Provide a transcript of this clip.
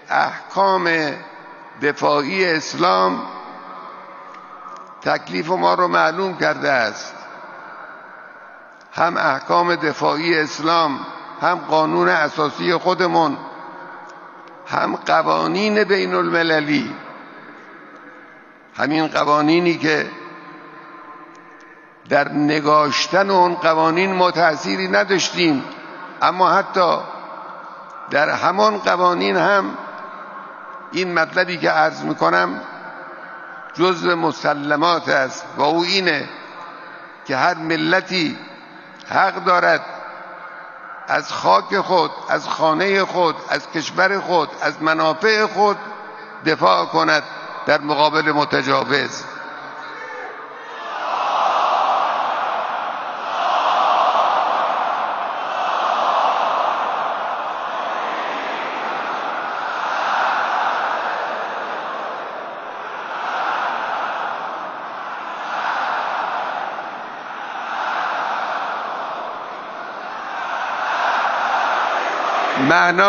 احکام دفاعی اسلام تکلیف ما رو معلوم کرده است. هم احکام دفاعی اسلام، هم قانون اساسی خودمون، هم قوانین بین المللی. همین قوانینی که در نگاشتن اون قوانین ما تأثیری نداشتیم، اما حتی در همان قوانین هم این مطلبی که عرض میکنم جزء مسلمات است و او اینه که هر ملتی حق دارد از خاک خود، از خانه خود، از کشور خود، از منافع خود دفاع کند در مقابل متجاوز. معنا